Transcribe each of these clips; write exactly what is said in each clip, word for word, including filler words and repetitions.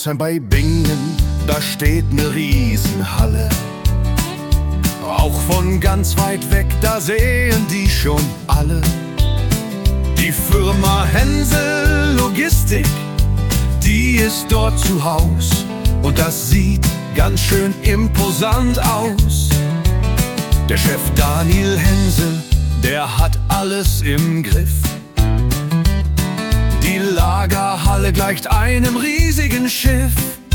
Goldsheim bei Bingen, da steht ne Riesenhalle. Auch von ganz weit weg, da sehen die schon alle. Die Firma Hensel Logistik, die ist dort zu Haus. Und das sieht ganz schön imposant aus. Der Chef Daniel Hensel, der hat alles im Griff. Die Lagerhalle gleicht einem riesigen Schiff.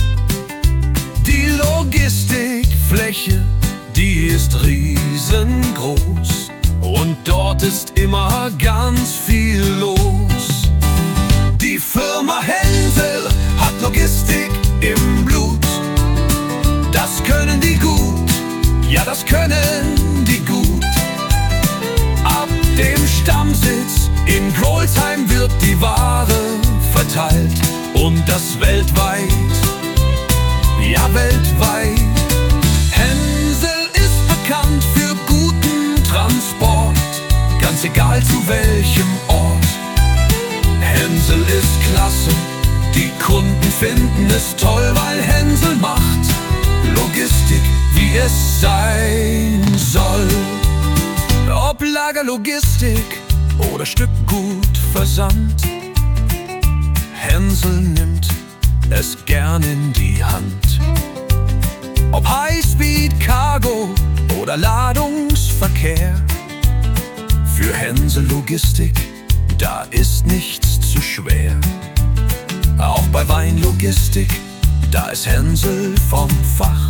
Die Logistikfläche, die ist riesengroß. Und dort ist immer ganz viel los. Die Firma Hensel hat Logistik im Blut. Das können die gut, ja das können die gut. Ab dem Stammsitz in Goldsheim wird die Ware verteilt. Und das weltweit, ja weltweit. Hensel ist bekannt für guten Transport, ganz egal zu welchem Ort. Hensel ist klasse, die Kunden finden es toll, weil Hensel macht Logistik, wie es sein soll. Ob Lagerlogistik oder Stückgutversand, Hensel nimmt es gern in die Hand. Ob Highspeed, Cargo oder Ladungsverkehr, für Hensel Logistik, da ist nichts zu schwer. Auch bei Weinlogistik, da ist Hensel vom Fach.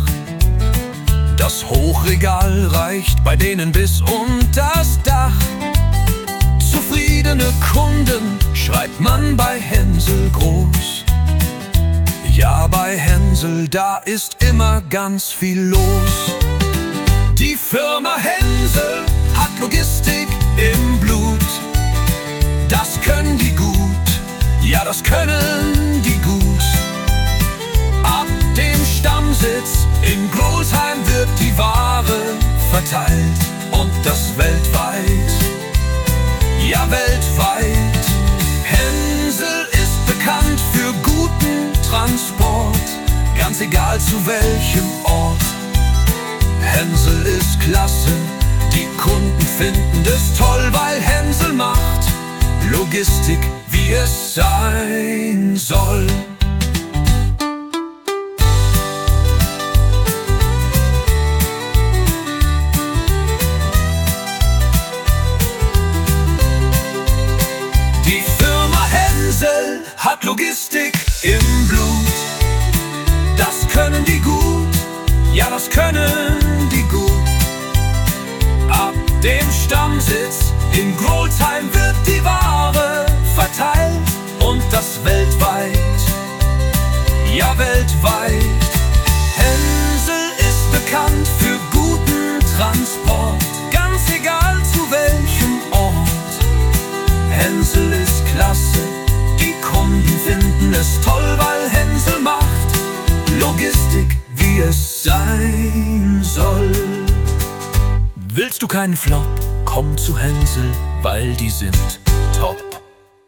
Das Hochregal reicht bei denen bis unters Dach. Zufriedene Kunden schreibt man bei Hensel groß. Ja, bei Hensel, da ist immer ganz viel los. Die Firma Hensel hat Logistik im Blut. Das können die gut, ja das können die gut. Ab dem Stammsitz in Goldsheim wird die Ware verteilt. Und das weltweit, ja weltweit. Hensel ist bekannt für guten Transport, ganz egal zu welchem Ort. Hensel ist klasse, die Kunden finden es toll, weil Hensel macht Logistik, wie es sein soll. Die Firma Hensel hat Logistik im Blut. Das können die gut, ja das können die gut. Ab dem Stammsitz in Goldsheim wird die Ware verteilt. Und das weltweit, ja weltweit. Hensel ist bekannt für guten Transport, ganz egal zu welchem Ort. Hensel ist klasse, die Kunden finden es toll, weil Hensel macht Logistik, wie es sein soll. Willst du keinen Flop, komm zu Hensel, weil die sind